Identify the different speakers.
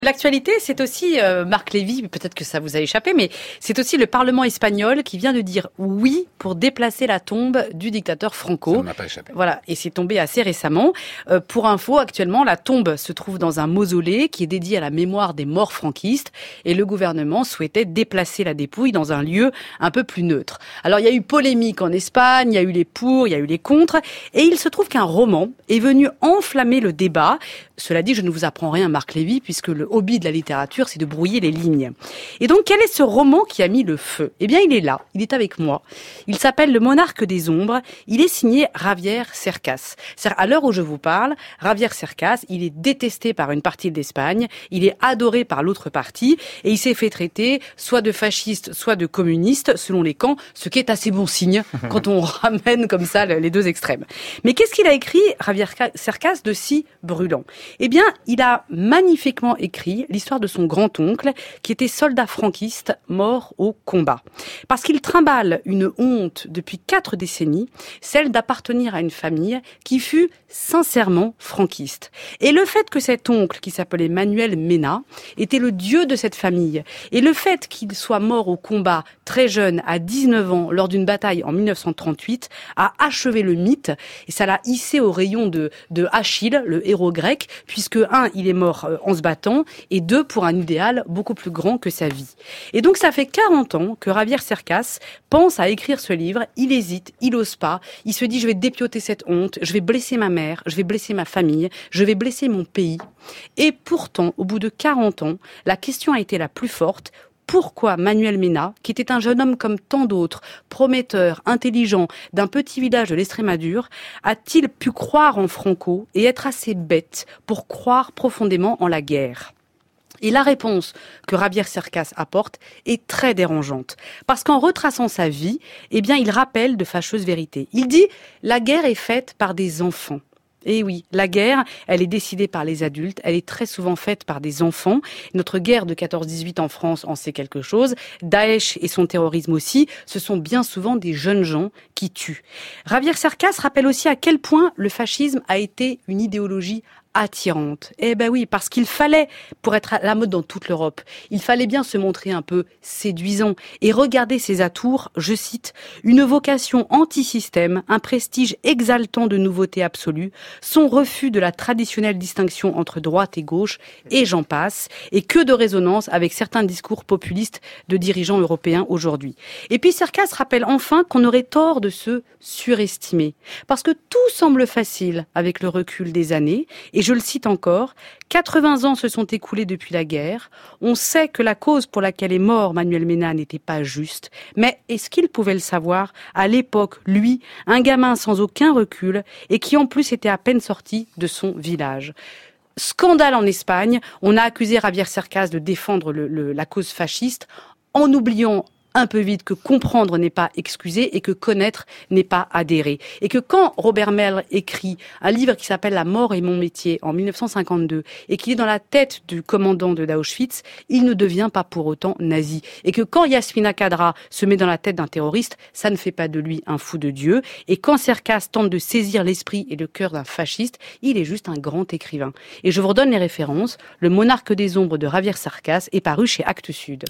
Speaker 1: L'actualité, c'est aussi, Marc Lévy, peut-être que ça vous a échappé, mais c'est aussi le Parlement espagnol qui vient de dire oui pour déplacer la tombe du dictateur Franco.
Speaker 2: Ça ne m'a pas échappé.
Speaker 1: Voilà, et c'est tombé assez récemment. Pour info, actuellement, la tombe se trouve dans un mausolée qui est dédié à la mémoire des morts franquistes, et le gouvernement souhaitait déplacer la dépouille dans un lieu un peu plus neutre. Alors, il y a eu polémique en Espagne, il y a eu les pour, il y a eu les contre, et il se trouve qu'un roman est venu enflammer le débat. Cela dit, je ne vous apprends rien, Marc Lévy, puisque le hobby de la littérature, c'est de brouiller les lignes. Et donc, quel est ce roman qui a mis le feu? Eh bien, il est là, il est avec moi. Il s'appelle Le Monarque des Ombres. Il est signé Javier Cercas. À l'heure où je vous parle, Javier Cercas, il est détesté par une partie de l'Espagne, il est adoré par l'autre partie, et il s'est fait traiter soit de fasciste, soit de communiste, selon les camps, ce qui est assez bon signe quand on ramène comme ça les deux extrêmes. Mais qu'est-ce qu'il a écrit, Javier Cercas, de si brûlant? Eh bien, il a magnifiquement écrit l'histoire de son grand-oncle qui était soldat franquiste mort au combat. Parce qu'il trimballe une honte depuis 4 décennies, celle d'appartenir à une famille qui fut sincèrement franquiste. Et le fait que cet oncle, qui s'appelait Manuel Mena, était le dieu de cette famille, et le fait qu'il soit mort au combat très jeune, à 19 ans, lors d'une bataille en 1938, a achevé le mythe, et ça l'a hissé au rayon de Achille, le héros grec, puisque il est mort en se battant, et 2, pour un idéal beaucoup plus grand que sa vie. Et donc ça fait 40 ans que Javier Cercas pense à écrire ce livre, il hésite, il ose pas, il se dit je vais dépioter cette honte, je vais blesser ma mère, je vais blesser ma famille, je vais blesser mon pays. Et pourtant, au bout de 40 ans, la question a été la plus forte. Pourquoi Manuel Mena, qui était un jeune homme comme tant d'autres, prometteur, intelligent, d'un petit village de l'Estrémadure, a-t-il pu croire en Franco et être assez bête pour croire profondément en la guerre ? Et la réponse que Javier Cercas apporte est très dérangeante. Parce qu'en retraçant sa vie, eh bien, il rappelle de fâcheuses vérités. Il dit « La guerre est faite par des enfants ». Et oui, la guerre, elle est décidée par les adultes, elle est très souvent faite par des enfants. Notre guerre de 14-18 en France en sait quelque chose. Daesh et son terrorisme aussi, ce sont bien souvent des jeunes gens qui tuent. Javier Cercas rappelle aussi à quel point le fascisme a été une idéologie attirante. Eh ben oui, parce qu'il fallait, pour être à la mode dans toute l'Europe, il fallait bien se montrer un peu séduisant et regarder ses atours, je cite, une vocation anti-système, un prestige exaltant de nouveauté absolue, son refus de la traditionnelle distinction entre droite et gauche, et j'en passe, et que de résonance avec certains discours populistes de dirigeants européens aujourd'hui. Et puis Cercas rappelle enfin qu'on aurait tort de se surestimer, parce que tout semble facile avec le recul des années. Et je le cite encore, 80 ans se sont écoulés depuis la guerre. On sait que la cause pour laquelle est mort Manuel Mena n'était pas juste. Mais est-ce qu'il pouvait le savoir à l'époque, lui, un gamin sans aucun recul et qui en plus était à peine sorti de son village? Scandale en Espagne. On a accusé Javier Cercas de défendre la cause fasciste en oubliant un peu vite que comprendre n'est pas excuser et que connaître n'est pas adhérer. Et que quand Robert Merle écrit un livre qui s'appelle La mort est mon métier en 1952 et qu'il est dans la tête du commandant de d'Auschwitz, il ne devient pas pour autant nazi. Et que quand Yasmina Khadra se met dans la tête d'un terroriste, ça ne fait pas de lui un fou de Dieu. Et quand Cercas tente de saisir l'esprit et le cœur d'un fasciste, il est juste un grand écrivain. Et je vous redonne les références. Le Monarque des Ombres de Javier Cercas est paru chez Actes Sud.